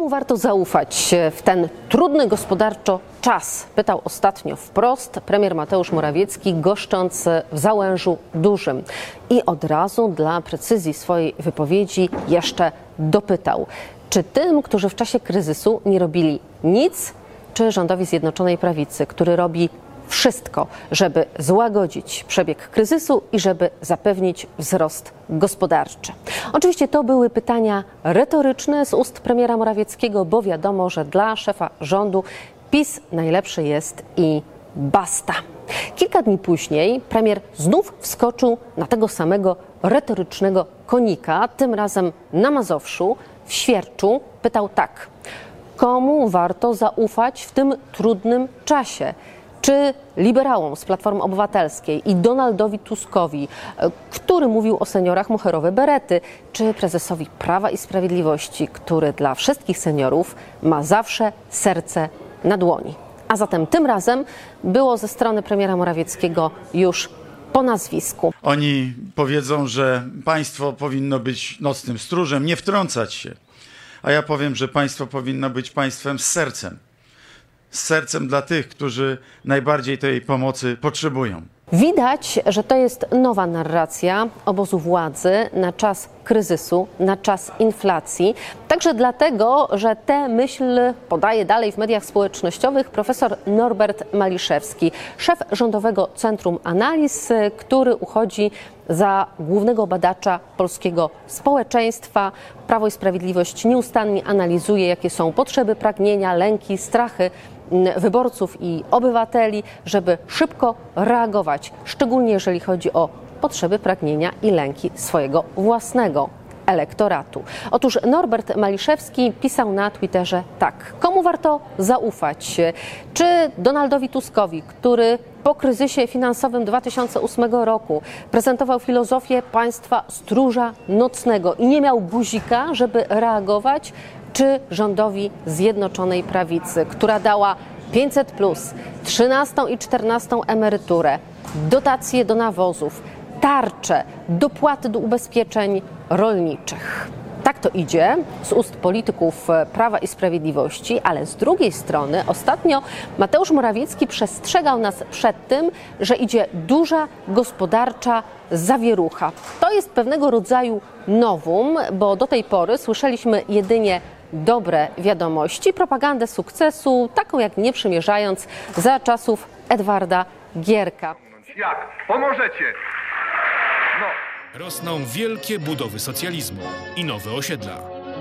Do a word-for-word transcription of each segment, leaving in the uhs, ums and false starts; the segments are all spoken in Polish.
Komu warto zaufać w ten trudny gospodarczo czas? Pytał ostatnio wprost premier Mateusz Morawiecki, goszcząc w Załężu Dużym. I od razu dla precyzji swojej wypowiedzi jeszcze dopytał, czy tym, którzy w czasie kryzysu nie robili nic, czy rządowi Zjednoczonej Prawicy, który robi wszystko, żeby złagodzić przebieg kryzysu i żeby zapewnić wzrost gospodarczy. Oczywiście to były pytania retoryczne z ust premiera Morawieckiego, bo wiadomo, że dla szefa rządu PiS najlepszy jest i basta. Kilka dni później premier znów wskoczył na tego samego retorycznego konika, tym razem na Mazowszu, w Świerczu. Pytał tak: komu warto zaufać w tym trudnym czasie? Czy liberałom z Platformy Obywatelskiej i Donaldowi Tuskowi, który mówił o seniorach moherowe berety, czy prezesowi Prawa i Sprawiedliwości, który dla wszystkich seniorów ma zawsze serce na dłoni? A zatem tym razem było ze strony premiera Morawieckiego już po nazwisku. Oni powiedzą, że państwo powinno być nocnym stróżem, nie wtrącać się. A ja powiem, że państwo powinno być państwem z sercem. Z sercem dla tych, którzy najbardziej tej pomocy potrzebują. Widać, że to jest nowa narracja obozu władzy na czas kryzysu, na czas inflacji. Także dlatego, że tę myśl podaje dalej w mediach społecznościowych profesor Norbert Maliszewski, szef Rządowego Centrum Analiz, który uchodzi za głównego badacza polskiego społeczeństwa. Prawo i Sprawiedliwość nieustannie analizuje, jakie są potrzeby, pragnienia, lęki, strachy wyborców i obywateli, żeby szybko reagować, szczególnie jeżeli chodzi o potrzeby, pragnienia i lęki swojego własnego elektoratu. Otóż Norbert Maliszewski pisał na Twitterze tak: komu warto zaufać? Czy Donaldowi Tuskowi, który po kryzysie finansowym dwa tysiące ósmego roku prezentował filozofię państwa stróża nocnego i nie miał guzika, żeby reagować? Czy rządowi Zjednoczonej Prawicy, która dała pięćset plus, trzynastą i czternastą emeryturę, dotacje do nawozów, tarcze, dopłaty do ubezpieczeń rolniczych? Tak to idzie z ust polityków Prawa i Sprawiedliwości, ale z drugiej strony ostatnio Mateusz Morawiecki przestrzegał nas przed tym, że idzie duża gospodarcza zawierucha. To jest pewnego rodzaju novum, bo do tej pory słyszeliśmy jedynie dobre wiadomości, propagandę sukcesu, taką jak nie przymierzając za czasów Edwarda Gierka. Jak? Pomożecie! No. Rosną wielkie budowy socjalizmu i nowe osiedla.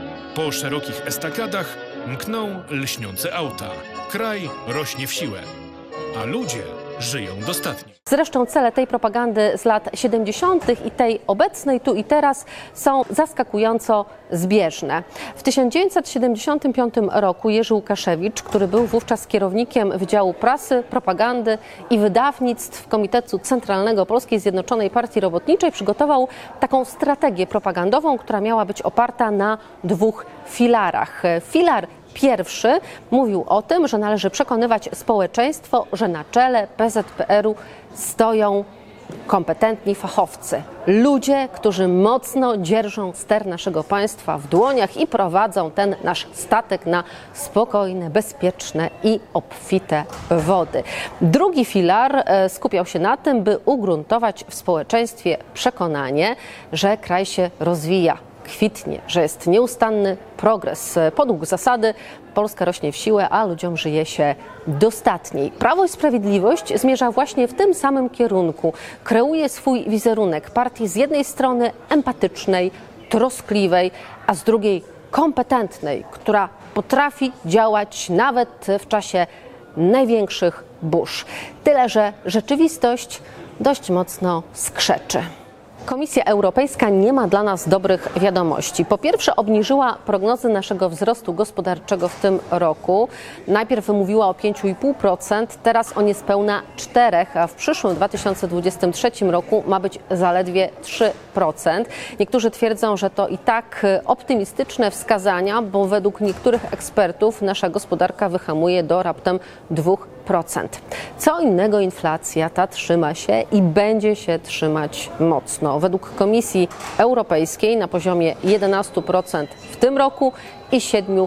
Po szerokich estakadach mkną lśniące auta. Kraj rośnie w siłę, a ludzie żyją dostatnio. Zresztą cele tej propagandy z lat siedemdziesiątych i tej obecnej tu i teraz są zaskakująco zbieżne. W tysiąc dziewięćset siedemdziesiątym piątym roku Jerzy Łukaszewicz, który był wówczas kierownikiem Wydziału Prasy, Propagandy i Wydawnictw Komitetu Centralnego Polskiej Zjednoczonej Partii Robotniczej, przygotował taką strategię propagandową, która miała być oparta na dwóch filarach. Filar pierwszy mówił o tym, że należy przekonywać społeczeństwo, że na czele P Z P R u stoją kompetentni fachowcy. Ludzie, którzy mocno dzierżą ster naszego państwa w dłoniach i prowadzą ten nasz statek na spokojne, bezpieczne i obfite wody. Drugi filar skupiał się na tym, by ugruntować w społeczeństwie przekonanie, że kraj się rozwija, kwitnie, że jest nieustanny progres. Podług zasady Polska rośnie w siłę, a ludziom żyje się dostatniej. Prawo i Sprawiedliwość zmierza właśnie w tym samym kierunku. Kreuje swój wizerunek partii z jednej strony empatycznej, troskliwej, a z drugiej kompetentnej, która potrafi działać nawet w czasie największych burz. Tyle że rzeczywistość dość mocno skrzeczy. Komisja Europejska nie ma dla nas dobrych wiadomości. Po pierwsze, obniżyła prognozy naszego wzrostu gospodarczego w tym roku. Najpierw wymówiła o pięć i pół procent, teraz o niespełna cztery procent, a w przyszłym dwa tysiące dwudziestym trzecim roku ma być zaledwie trzy procent. Niektórzy twierdzą, że to i tak optymistyczne wskazania, bo według niektórych ekspertów nasza gospodarka wyhamuje do raptem dwóch procent. Co innego inflacja ta trzyma się i będzie się trzymać mocno. Według Komisji Europejskiej na poziomie jedenaście procent w tym roku i siedem procent w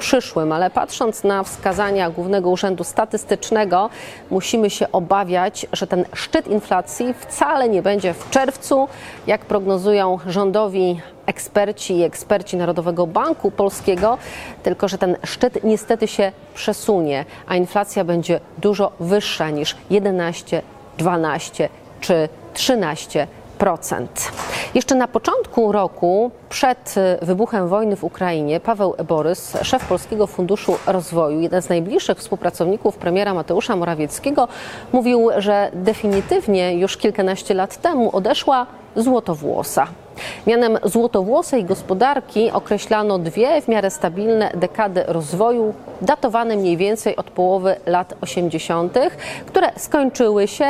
przyszłym, ale patrząc na wskazania Głównego Urzędu Statystycznego, musimy się obawiać, że ten szczyt inflacji wcale nie będzie w czerwcu, jak prognozują rządowi eksperci i eksperci Narodowego Banku Polskiego, tylko że ten szczyt niestety się przesunie, a inflacja będzie dużo wyższa niż jedenaście, dwanaście czy trzynaście procent. Jeszcze na początku roku, przed wybuchem wojny w Ukrainie, Paweł Borys, szef Polskiego Funduszu Rozwoju, jeden z najbliższych współpracowników premiera Mateusza Morawieckiego, mówił, że definitywnie już kilkanaście lat temu odeszła złotowłosa. Mianem złotowłosej gospodarki określano dwie w miarę stabilne dekady rozwoju, datowane mniej więcej od połowy lat osiemdziesiątych, które skończyły się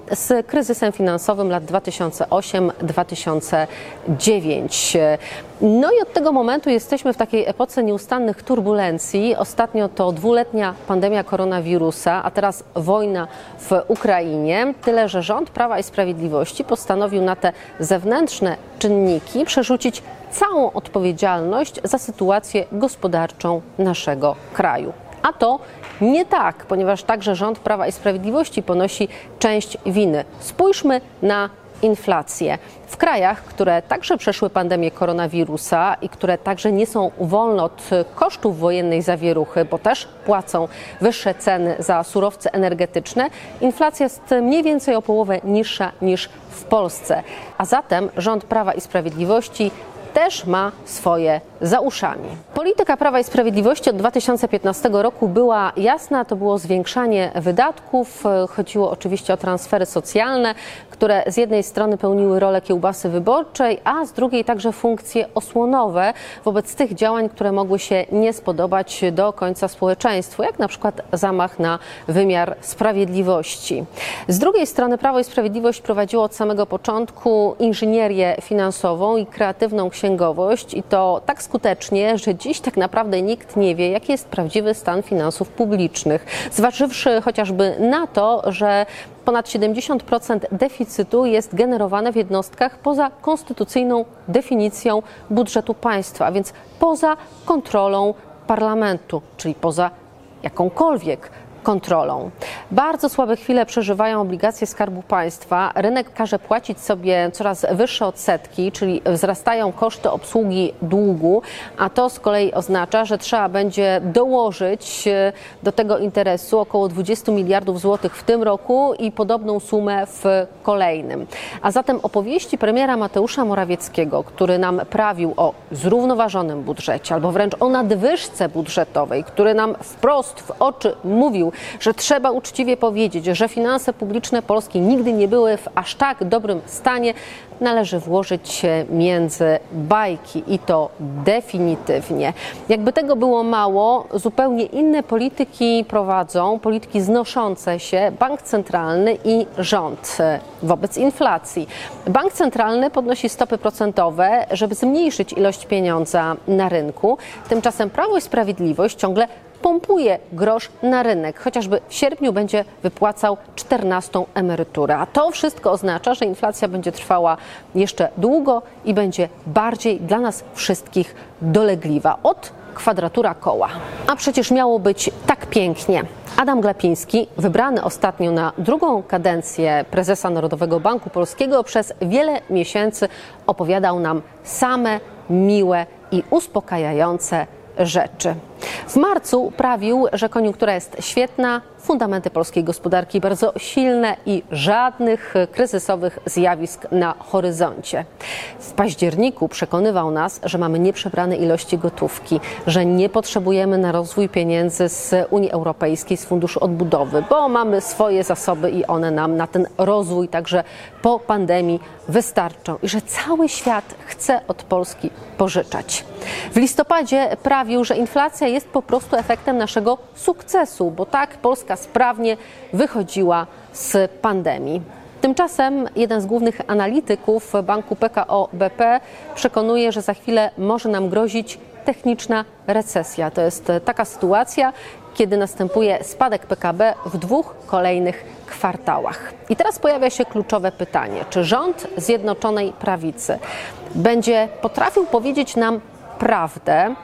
z kryzysem finansowym lat dwa tysiące ósmy do dwa tysiące dziewiątego. No i od tego momentu jesteśmy w takiej epoce nieustannych turbulencji. Ostatnio to dwuletnia pandemia koronawirusa, a teraz wojna w Ukrainie. Tyle, że rząd Prawa i Sprawiedliwości postanowił na te zewnętrzne czynniki przerzucić całą odpowiedzialność za sytuację gospodarczą naszego kraju. A to nie tak, ponieważ także rząd Prawa i Sprawiedliwości ponosi część winy. Spójrzmy na inflację. W krajach, które także przeszły pandemię koronawirusa i które także nie są wolne od kosztów wojennej zawieruchy, bo też płacą wyższe ceny za surowce energetyczne, inflacja jest mniej więcej o połowę niższa niż w Polsce. A zatem rząd Prawa i Sprawiedliwości też ma swoje za uszami. Polityka Prawa i Sprawiedliwości od dwa tysiące piętnastego roku była jasna, to było zwiększanie wydatków. Chodziło oczywiście o transfery socjalne, które z jednej strony pełniły rolę kiełbasy wyborczej, a z drugiej także funkcje osłonowe wobec tych działań, które mogły się nie spodobać do końca społeczeństwu, jak na przykład zamach na wymiar sprawiedliwości. Z drugiej strony Prawo i Sprawiedliwość prowadziło od samego początku inżynierię finansową i kreatywną księgowość i to tak skutecznie, że dziś tak naprawdę nikt nie wie, jaki jest prawdziwy stan finansów publicznych. Zważywszy chociażby na to, że ponad siedemdziesiąt procent deficytu jest generowane w jednostkach poza konstytucyjną definicją budżetu państwa, a więc poza kontrolą parlamentu, czyli poza jakąkolwiek kontrolą. Bardzo słabe chwile przeżywają obligacje Skarbu Państwa. Rynek każe płacić sobie coraz wyższe odsetki, czyli wzrastają koszty obsługi długu, a to z kolei oznacza, że trzeba będzie dołożyć do tego interesu około dwadzieścia miliardów złotych w tym roku i podobną sumę w kolejnym. A zatem opowieści premiera Mateusza Morawieckiego, który nam prawił o zrównoważonym budżecie albo wręcz o nadwyżce budżetowej, który nam wprost w oczy mówił, że trzeba uczciwie powiedzieć, że finanse publiczne Polski nigdy nie były w aż tak dobrym stanie, należy włożyć się między bajki i to definitywnie. Jakby tego było mało, zupełnie inne polityki prowadzą, polityki znoszące się bank centralny i rząd wobec inflacji. Bank centralny podnosi stopy procentowe, żeby zmniejszyć ilość pieniądza na rynku. Tymczasem Prawo i Sprawiedliwość ciągle pompuje grosz na rynek. Chociażby w sierpniu będzie wypłacał czternastą emeryturę. A to wszystko oznacza, że inflacja będzie trwała jeszcze długo i będzie bardziej dla nas wszystkich dolegliwa. Od kwadratura koła. A przecież miało być tak pięknie. Adam Glapiński, wybrany ostatnio na drugą kadencję prezesa Narodowego Banku Polskiego, przez wiele miesięcy opowiadał nam same miłe i uspokajające rzeczy. W marcu prawił, że koniunktura jest świetna, fundamenty polskiej gospodarki bardzo silne i żadnych kryzysowych zjawisk na horyzoncie. W październiku przekonywał nas, że mamy nieprzebrane ilości gotówki, że nie potrzebujemy na rozwój pieniędzy z Unii Europejskiej, z Funduszu Odbudowy, bo mamy swoje zasoby i one nam na ten rozwój także po pandemii wystarczą i że cały świat chce od Polski pożyczać. W listopadzie prawił, że inflacja jest po prostu efektem naszego sukcesu, bo tak Polska sprawnie wychodziła z pandemii. Tymczasem jeden z głównych analityków banku P K O B P przekonuje, że za chwilę może nam grozić techniczna recesja. To jest taka sytuacja, kiedy następuje spadek P K B w dwóch kolejnych kwartałach. I teraz pojawia się kluczowe pytanie, czy rząd Zjednoczonej Prawicy będzie potrafił powiedzieć nam prawdę,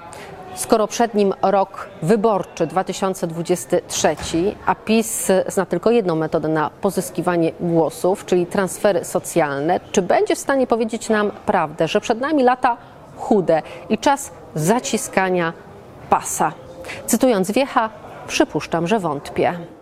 Skoro przed nim rok wyborczy dwa tysiące dwudziesty trzeci, a PiS zna tylko jedną metodę na pozyskiwanie głosów, czyli transfery socjalne, czy będzie w stanie powiedzieć nam prawdę, że przed nami lata chude i czas zaciskania pasa? Cytując Wiecha, przypuszczam, że wątpię.